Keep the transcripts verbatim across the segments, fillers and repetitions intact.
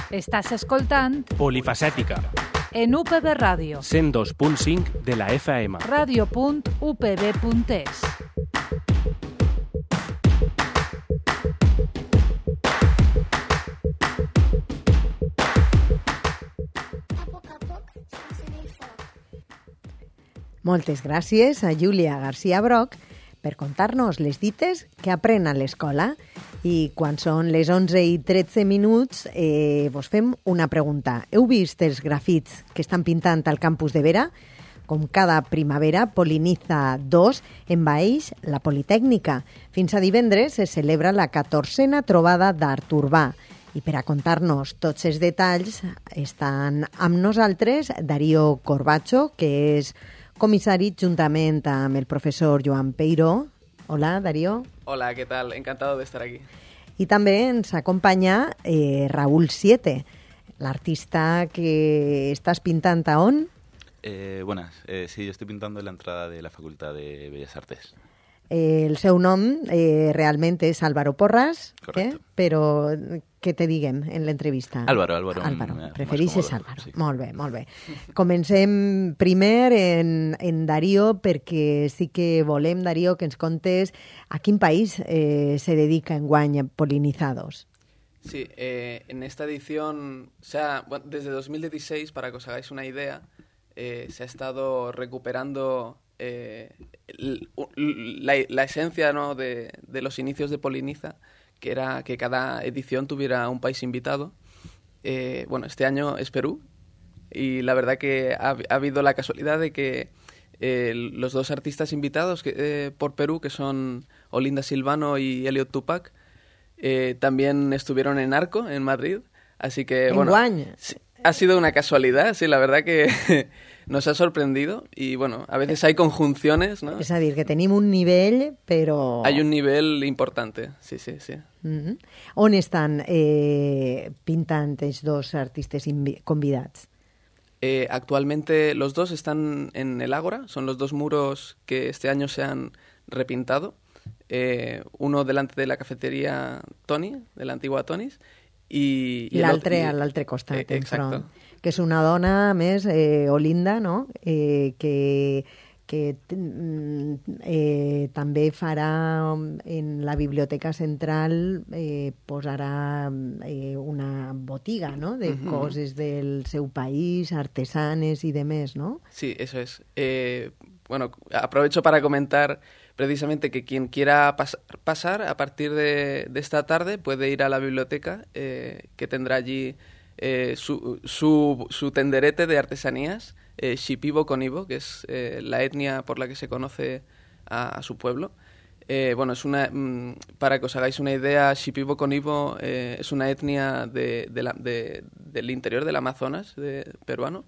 Estàs escoltant Polifacètica, en U P B Ràdio, cent dos punt cinc de la F M. ràdio punt u p b punt e s. Moltes gràcies a Júlia García Broch per contar-nos les dites que aprèn a l'escola. I quan són les onze i tretze minuts, eh, vos fem una pregunta. Heu vist els grafits que estan pintant al campus de Vera? Com cada primavera, Poliniza dos envaeix la Politècnica. Fins a divendres se celebra la catorzena trobada d'art urbà. I per a contar-nos tots els detalls estan amb nosaltres Darío Corbacho, que és comissari juntament amb el professor Joan Peiró. Hola, Darío. Hola, ¿qué tal? Encantado de estar aquí. I també ens acompanya eh, Raúl Siete, l'artista que estàs pintant a on? Eh, buenas, eh, sí, yo estoy pintando en la entrada de la Facultad de Bellas Artes. Eh, el seu nom eh, realment és Álvaro Porras, eh? Però què te diguem en l'entrevista? Álvaro, Álvaro. Álvaro, m- preferixes más cómodo, Álvaro. sí. Molt bé, molt bé. Comencem primer en, en Darío, perquè sí que volem, Darío, que ens contes a quin país eh, se dedica enguany a Polinizados. Sí, eh, en esta edición, o sea, bueno, desde dos mil dieciséis, para que os hagáis una idea, eh, se ha estado recuperando eh, l- la, la esencia, ¿no?, de, de los inicios de Poliniza, que era que cada edición tuviera un país invitado. Eh, bueno, este año es Perú, y la verdad que ha, ha habido la casualidad de que eh, los dos artistas invitados que, eh, por Perú, que son Olinda Silvano y Elliot Tupac, eh, también estuvieron en Arco, en Madrid. Así que, bueno, Enguany. sí, ha sido una casualidad, sí, la verdad que nos ha sorprendido. Y bueno, a veces hay conjunciones, ¿no? És a dir, que tenim un nivell, però... Hay un nivel importante, sí, sí, sí. Mm-hmm. On estan eh, pintant els dos artistes invi- convidats? Eh, actualmente los dos están en el Ágora, son los dos muros que este año se han repintado. Eh, uno delante de la cafetería Tony, de la antigua Tony's, i, I el l'altre otro- a l'altre costat, eh, exacto. enfront. Que és una dona, a més, eh, Olinda, no?, eh, que, que mm, eh, també farà en la Biblioteca Central, eh, posarà eh, una botiga, no?, de Ujú. coses del seu país, artesanes i demés, no? Sí, eso es. Eh, bueno, aprovecho para comentar precisamente que quien quiera pas- pasar a partir de, de esta tarde puede ir a la biblioteca, eh, que tendrá allí eh, su, su, su tenderete de artesanías, eh, Shipibo Conibo, que es eh, la etnia por la que se conoce a, a su pueblo. Eh, bueno, es una, mm, para que os hagáis una idea, Shipibo Conibo eh, es una etnia de, de la- de- del interior del Amazonas de, peruano.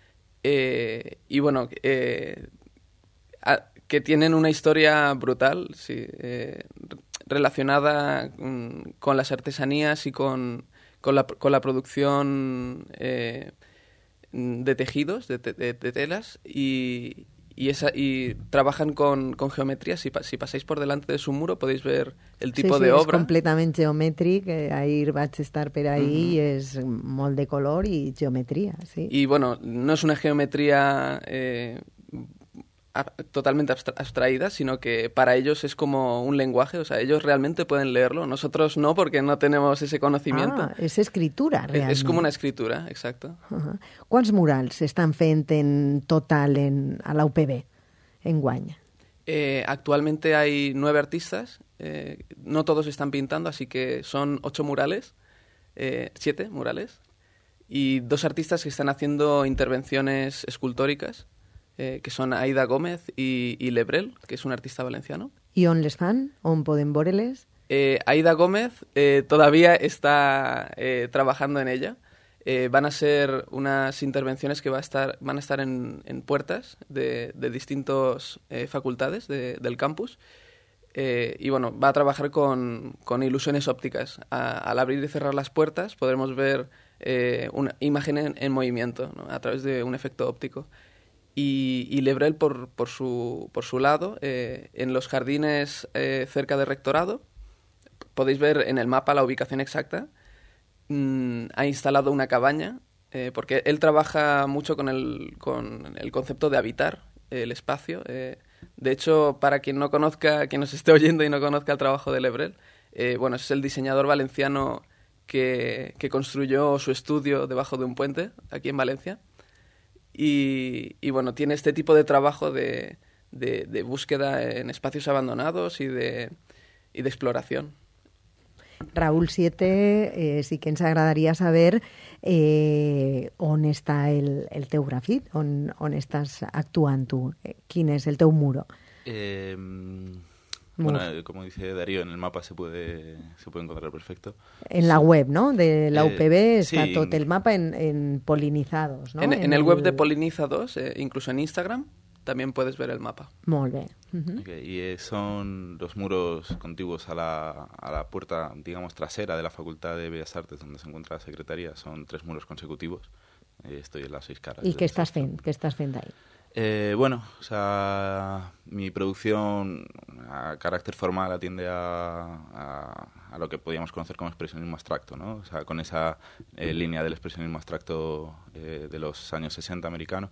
Eh, y bueno, eh, a- que tienen una historia brutal, sí, eh, relacionada mm, con las artesanías y con, con, la, con la producción eh, de tejidos, de, te- de- de telas, y, y, esa, y trabajan con, con geometría. Si, pa- si pasáis por delante de su muro podéis ver el tipo sí, sí, de és obra. completament geomètric, eh, ahir vaig estar per ahí, i és molt de color i geometria, sí. Y bueno, no es una geometría eh, a- totalmente abstra- abstraída, sino que para ellos es como un lenguaje, o sea, ellos realmente pueden leerlo, nosotros no, porque no tenemos ese conocimiento. Ah, és escritura, Es- realment. es como una escritura, exacto. Uh-huh. Quants murals s'estan fent en total en, a la U P B enguany? Eh, actualmente hay nueve artistas, eh, no todos están pintando, así que son ocho murales, eh, siete murales, y dos artistas que están haciendo intervenciones escultóricas, eh, que son Aida Gómez y, y Lebrel, que es un artista valenciano. I on les fan? On podem veure-les? Eh, Aida Gómez eh, todavía está eh, trabajando en ella. Eh, van a ser unas intervenciones que va a estar, van a estar en, en puertas de, de distintas eh, facultades de- del campus. Eh, y bueno, va a trabajar con, con ilusiones ópticas. A- al abrir y cerrar las puertas podremos ver eh, una imagen en, en movimiento, ¿no?, a través de un efecto óptico. Y, y Lebrel, por, por, su, por su lado, eh, en los jardines eh, cerca del rectorado, podéis ver en el mapa la ubicación exacta. mm, ha instalado una cabaña, eh, porque él trabaja mucho con el, con el concepto de habitar el espacio. Eh, de hecho, para quien no conozca, quien nos esté oyendo y no conozca el trabajo de Lebrel, eh, bueno, es el diseñador valenciano que, que construyó su estudio debajo de un puente aquí en Valencia. Y, y bueno, tiene este tipo de trabajo de, de, de búsqueda en espacios abandonados y de, y de exploración. Raúl siete, eh, sí que ens agradaria saber eh, on està el, el teu grafit, on, on estàs actuant tu, eh, quin és el teu muro. Eh, bueno, como dice Darío, en el mapa se puede, se puede encontrar perfecto. En la web, ¿no?, de la eh, U P B está sí, tot el mapa en, en polinizados, ¿no? En, en, en el el web de Polinizados, eh, incluso en Instagram, también puedes ver el mapa. Molt bé. Uh-huh. Okay, y eh, son los muros contiguos a la, a la puerta, digamos, trasera de la Facultad de Bellas Artes, donde se encuentra la Secretaría. Son tres muros consecutivos. Eh, estoy en las seis caras. I què estàs fent? Què estàs fent ahí? Eh, bueno, o sea, mi producción a carácter formal atiende a, a, a lo que podríamos conocer como expresionismo abstracto, ¿no? O sea, con esa eh, línea del expresionismo abstracto eh, de los años sesenta americano.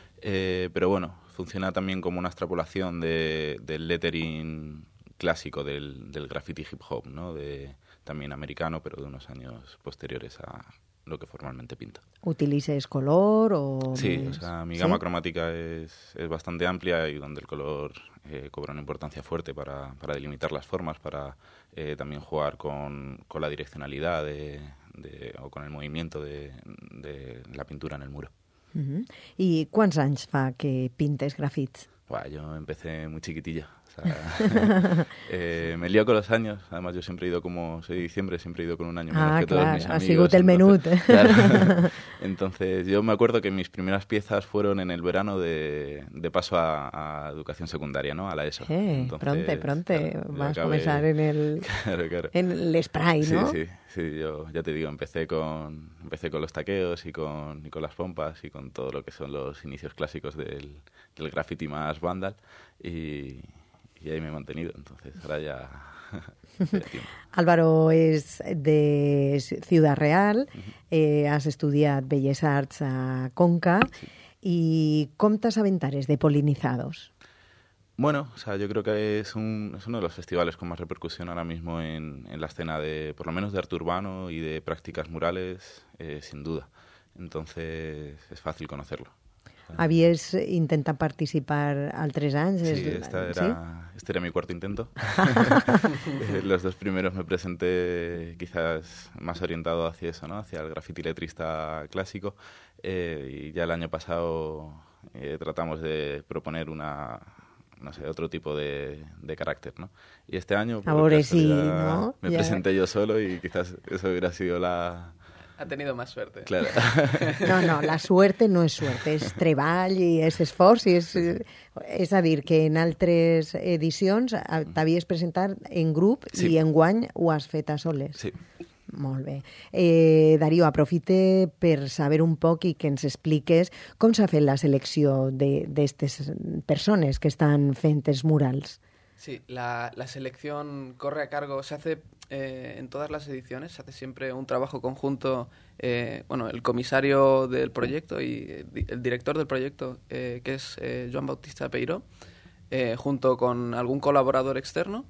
Eh, pero bueno, funciona también como una extrapolación de, del lettering clásico del, del graffiti hip hop, ¿no? De, también americano, pero de unos años posteriores a lo que formalmente pinta. ¿Utilices color o...? Sí, més... o sea, mi gama ¿Sí? cromática es, es bastante amplia y donde el color eh, cobra una importancia fuerte para, para delimitar las formas, para eh, también jugar con, con la direccionalidad de, de, o con el movimiento de, de la pintura en el muro. Uh-huh. I quants anys fa que pintes grafits? Buah, yo empecé muy chiquitillo. O sea, eh, me lío con los años. Además, yo siempre he ido, como soy de diciembre, siempre he ido con un año menos Ah, que todos clar, mis ha amigos. sigut el menut. Entonces, claro, entonces, yo me acuerdo que mis primeras piezas fueron en el verano de, de paso a, a educación secundaria, ¿no? A la ESO. Eh, Entonces, pronte, pronte. claro, yo Vas a acabé- comenzar en el, Claro, claro. en l'esprai, Sí, ¿no? sí, sí, yo ya te digo, empecé con empecé con los taqueos y con, y con las pompas y con todo lo que son los inicios clásicos del, del graffiti más vandal y, y ahí me he mantenido, entonces ahora ya hace tiempo. Álvaro és de Ciudad Real, eh, has estudiat Belles Arts a Conca i com t'assabentares de Polinizados? Bueno, o sea, yo creo que es, un, es uno de los festivales con más repercusión ahora mismo en, en la escena de, por lo menos de arte urbano y de prácticas murales, eh, sin duda. Entonces es fácil conocerlo. Havies intentat participar altres anys? Sí, És- esta era, ¿sí? este era mi cuarto intento. Eh, Los dos primeros me presenté quizás más orientado hacia eso, ¿no? Hacia el graffiti letrista clásico. Eh, y ya el año pasado eh, tratamos de proponer una, no sé, otro tipo de, de carácter, ¿no? Y este año, por Ahora sí, casualidad, ¿no? me Ya. presenté yo solo y quizás eso hubiera sido la... Ha tenido más suerte. Claro. No, no, la suerte no és suerte, és treball i és esforç. I és, és a dir, que en altres edicions eh, t'havies presentat en grup Sí. i enguany ho has fet a soles. Sí. Molt bé. Eh, Darío, aprofite per saber un poc i que ens expliques com s'ha fet la selecció d'aquestes persones que estan fent els murals. Sí, la, la selección corre a cargo, se hace eh, en todas las ediciones, se hace siempre un trabajo conjunto, eh, bueno, el comisario del proyecto y eh, di- el director del proyecto, eh, que es eh, Joan Bautista Peiró, eh, junto con algún colaborador externo.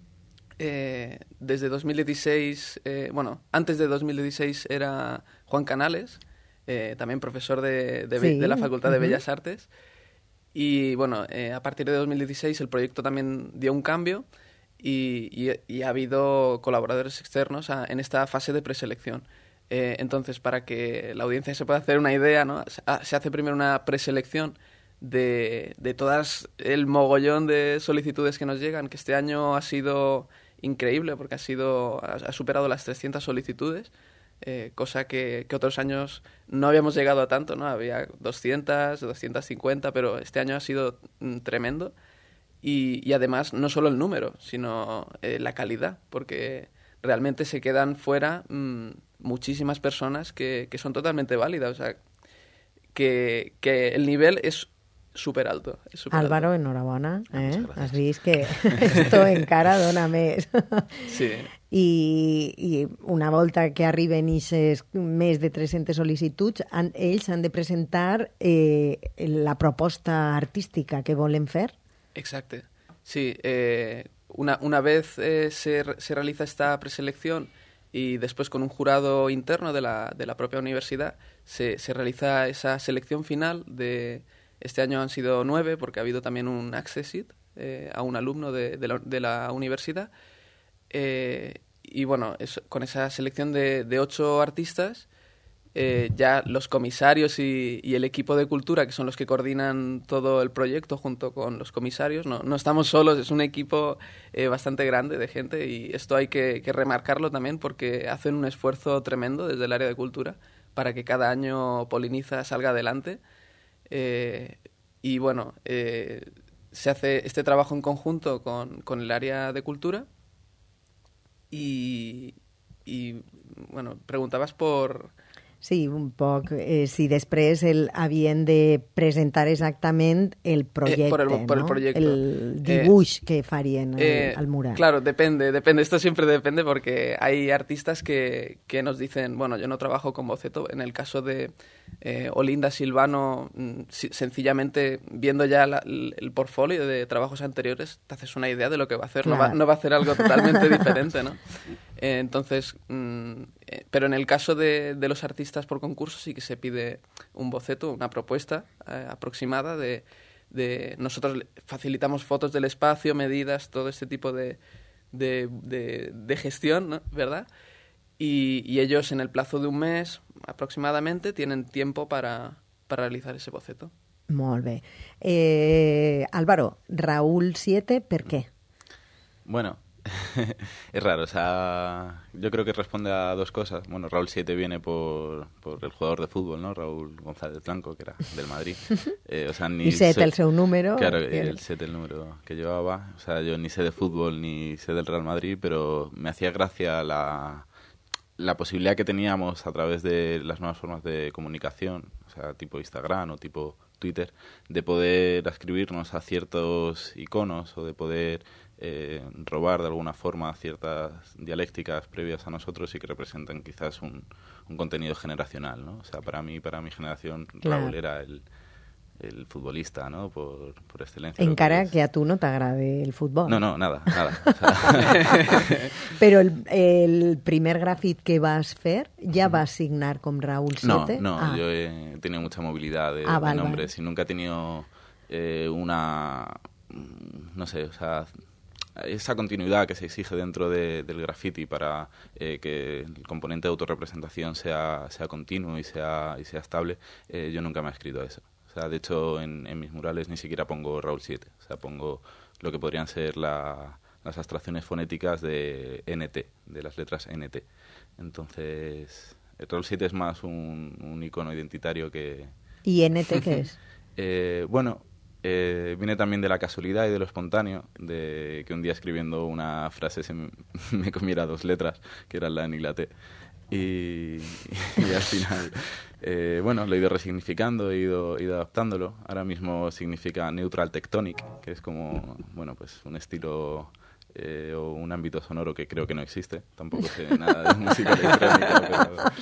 Eh, desde dos mil dieciséis, eh, bueno, antes de dos mil dieciséis era Juan Canales, eh, también profesor de, de, be- Sí, de la Facultad de ujú. Bellas Artes. Y bueno, eh, a partir de dos mil dieciséis el proyecto también dio un cambio y, y- y ha habido colaboradores externos a- en esta fase de preselección. Eh, entonces, para que la audiencia se pueda hacer una idea, ¿no? Se ha- se hace primero una preselección de, de todas el mogollón de solicitudes que nos llegan, que este año ha sido increíble porque ha, sido, ha, ha superado las trescientas solicitudes. Eh, cosa que, que otros años no habíamos llegado a tanto, ¿no? Había doscientas, doscientas cincuenta, pero este año ha sido mm, tremendo. Y, y además, no solo el número, sino eh, la calidad, porque realmente se quedan fuera mm, muchísimas personas que, que son totalmente válidas. O sea, que, que el nivel es súper alto. És super Álvaro, alto. enhorabona. Eh? Muchas gracias. Has vist que esto encara dona més. Sí. I, I una volta que arriben ixes més de tres-centes sol·licituds, han, ells han de presentar eh, la proposta artística que volen fer? Exacto. Sí, eh, una, una vez eh, se, se realiza esta preselección y después con un jurado interno de la, de la propia universidad se, se realiza esa selección final. De este año han sido nueve porque ha habido también un accessit eh, a un alumno de, de, la, de la universidad. Eh, y bueno, es, con esa selección de, de ocho artistas, eh, ya los comisarios y, y el equipo de cultura, que son los que coordinan todo el proyecto junto con los comisarios, no, no estamos solos, es un equipo eh, bastante grande de gente, y esto hay que, que remarcarlo también porque hacen un esfuerzo tremendo desde el área de cultura para que cada año Poliniza salga adelante. Eh, y bueno, eh, se hace este trabajo en conjunto con, con el área de cultura. Y, y bueno, preguntabas por... Sí, un poc. Eh, si després el, havien de presentar exactament el projecte, eh, por el, por ¿no? el proyecto. El dibuix eh, que farien al, eh, al mural. Claro, depende, depende. Esto siempre depende porque hay artistas que, que nos dicen, bueno, yo no trabajo con boceto. En el caso de eh, Olinda Silvano, sencillamente viendo ya la, el, el portfolio de trabajos anteriores, te haces una idea de lo que va a hacer. Claro. No, va, no va a hacer algo totalmente diferente, ¿no? Eh, entonces, mm, eh, pero en el caso de, de los artistas por concurso sí que se pide un boceto, una propuesta eh, aproximada de, de... Nosotros facilitamos fotos del espacio, medidas, todo este tipo de, de, de, de gestión, ¿no? ¿Verdad? Y, y ellos en el plazo de un mes aproximadamente tienen tiempo para, para realizar ese boceto. Molt bé. Eh, Álvaro, Raúl siete, ¿per qué? Bueno, es raro, o sea, yo creo que responde a dos cosas. Bueno, Raúl siete viene por, por el jugador de fútbol, ¿no? Raúl González Blanco, que era del Madrid. Eh, o sea, ni I set sé- el seu número. Claro, que- el siete el número que llevaba. O sea, yo ni sé de fútbol ni sé del Real Madrid, pero me hacía gracia la, la posibilidad que teníamos a través de las nuevas formas de comunicación, o sea, tipo Instagram o tipo Twitter, de poder ascribirnos a ciertos iconos o de poder eh, robar de alguna forma ciertas dialécticas previas a nosotros y que representan quizás un, un contenido generacional, ¿no? O sea, para mí, para mi generación, Claro. Raúl era el, el futbolista, ¿no? Por, por excelencia. lo Encara es. que a tu no t'agrade el futbol. No, no, nada, nada. O sea, Però el, el primer grafit que vas fer ja vas signar com Raúl no, siete? no, Ah. yo he tenido mucha movilidad de, Ah, de vale, nombres y nunca he tenido eh, una, no sé, o sea, esa continuidad que se exige dentro de, del graffiti para eh, que el componente de autorrepresentación sea, sea continuo y sea, y sea estable, eh, yo nunca me he escrito a eso. O sea, de hecho, en, en mis murales ni siquiera pongo Raúl siete. O sea, pongo lo que podrían ser la, las abstracciones fonéticas de N T, de las letras N T. Entonces, el Raúl siete es más un, un icono identitario que... ¿Y N T qué es? Eh, bueno, eh, viene también de la casualidad y de lo espontáneo, de que un día escribiendo una frase se me, me comiera dos letras, que eran la N y la T. Y, y al final, eh, bueno, lo he ido resignificando, he ido, he ido adaptándolo. Ahora mismo significa Neutral Tectonic, que es como, bueno, pues un estilo eh, o un ámbito sonoro que creo que no existe. Tampoco sé nada de música electrónica, pero...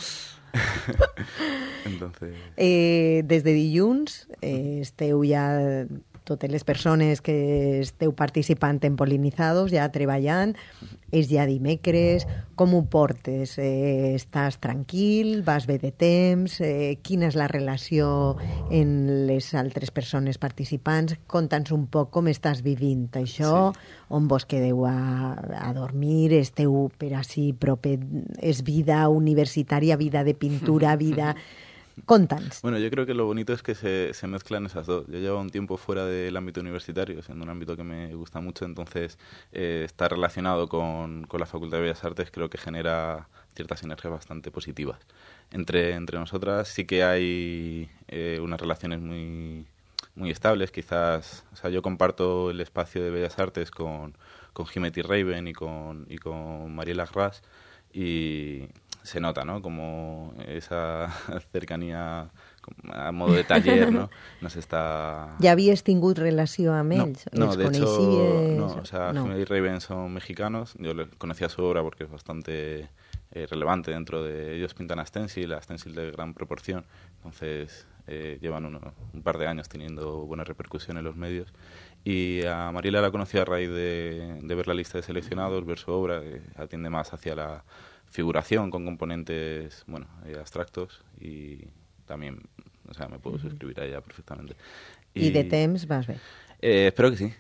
Entonces... Eh, des de dilluns eh, esteu ja, totes les persones que esteu participant en Polinizados, ja treballant, és ja dimecres, com ho portes? Eh, estàs tranquil? Vas bé de temps? Eh, quina és la relació en les altres persones participants? Conta'ns un poc com estàs vivint això, sí. On vos quedeu a, a dormir, esteu per així propet, és vida universitària, vida de pintura, vida... Conta'ns. Bueno, yo creo que lo bonito es que se, se mezclan esas dos. Yo llevo un tiempo fuera del ámbito universitario, siendo un ámbito que me gusta mucho, entonces eh, estar relacionado con, con la Facultad de Bellas Artes creo que genera ciertas sinergias bastante positivas. Entre, entre nosotras sí que hay eh, unas relaciones muy, muy estables, quizás, o sea, yo comparto el espacio de Bellas Artes con, con Jimeti Raven y con, y con Mariela Gras, y se nota, ¿no? Como esa cercanía a modo de taller, ¿no? Nos está... Ja havies tingut relació amb No, ells? no, Els de hecho, coneixies? no, o sea, No. Jiménez y Raven son mexicanos, yo le- conocía su obra porque es bastante eh, relevante dentro de ellos, pintan a stencil, a stencil de gran proporción, entonces eh, llevan uno- un par de años teniendo buena repercusión en los medios. Y a Mariela la conocí a raíz de, de ver la lista de seleccionados, ver su obra, que atiende más hacia la figuración con componentes, bueno, eh, abstractos, y también, o sea, me puedo suscribir a ella perfectamente. I de temps vas bé. Eh, espero que sí.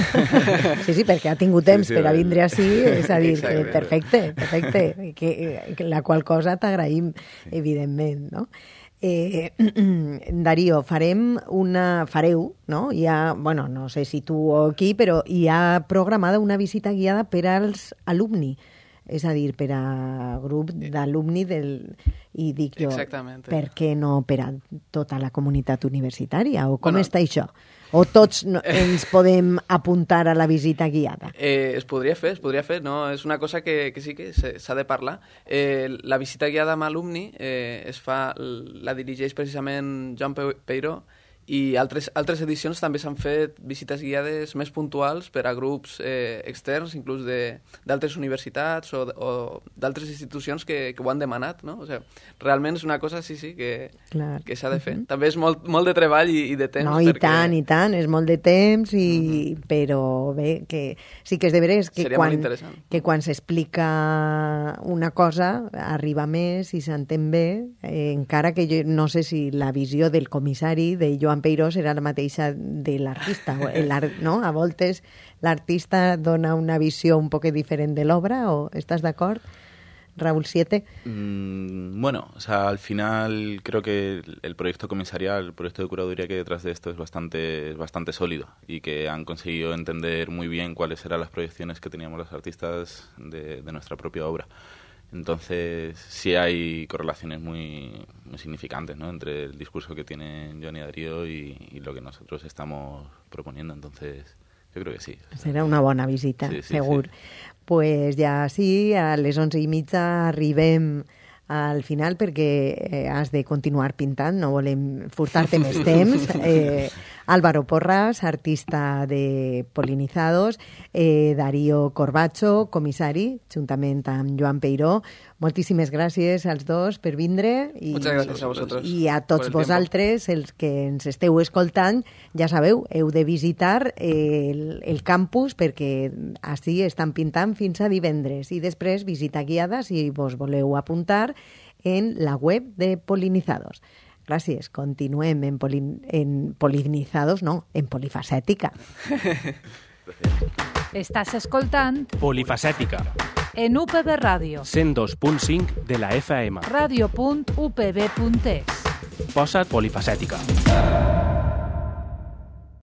Sí, sí, perquè ha tingut temps Sí, sí, per a a veure. vindre així, és a dir, que Exacte. perfecte, perfecte, que, que la qual cosa t'agraïm, evidentment, no? Eh, Darío, farem una... fareu, no? Hi ha, bueno, no sé si tu o qui, però hi ha programada una visita guiada per als alumni, és a dir, per a grup d'alumni del... I dic jo, Exactamente. per què no per a tota la comunitat universitària? O com Bueno, està això? O tots no, ens podem apuntar a la visita guiada? Eh, es podria fer, es podria fer, no? És una cosa que, que sí que se- s'ha de parlar. Eh, la visita guiada amb alumni eh, es fa, la dirigeix precisament Joan Pe- Peiró, i altres, altres edicions també s'han fet visites guiades més puntuals per a grups eh, externs, inclús de- d'altres universitats o, o d'altres institucions que, que ho han demanat, no? O sigui, realment és una cosa, sí, sí, que, Clar. que s'ha de fer. També és molt, molt de treball i, i de temps. No, i perquè... tant, i tant, és molt de temps, i... Mm-hmm. però bé, que sí que és de veres que Seria molt quan, interessant. que quan s'explica una cosa arriba més i s'entén bé, eh, encara que jo no sé si la visió del comissari, de Joan Peiró, serà la mateixa de l'artista. o el ar- no? A voltes l'artista dona una visió un poc diferent de l'obra, o estàs d'acord, Raúl Siete? Mm, bueno, o sea, al final creo que el, el proyecto comisarial, el proyecto de curaduría que hay detrás de esto es bastante, es bastante sólido y que han conseguido entender muy bien cuáles eran las proyecciones que teníamos los artistas de, de nuestra propia obra. Entonces, sí hay correlaciones muy, muy significantes, ¿no?, entre el discurso que tienen Joan y Darío y, y lo que nosotros estamos proponiendo. Entonces, yo creo que sí. Serà una bona visita, Sí, sí, segur. sí. Pues ja sí, a les onze i mitja arribem al final perquè eh, has de continuar pintant, no volem furtar-te més temps. Eh, Álvaro Porras, artista de Polinizados, eh, Darío Corbacho, comissari, juntament amb Joan Peiró. Moltíssimes gràcies als dos per vindre. I, Muchas gracias a vosotros I a tots por el vosaltres, els que ens esteu escoltant, ja sabeu, heu de visitar el, el campus perquè així estan pintant fins a divendres, i després visita guiada si vos voleu apuntar en la web de Polinizados. Gràcies. Continuem en, polin, en Polinizados, no, en Polifacètica. Estàs escoltant Polifacètica, en U P B Ràdio, cent dos punt cinc de la F M. ràdio punt u p b punt es. Posa't polifacètica.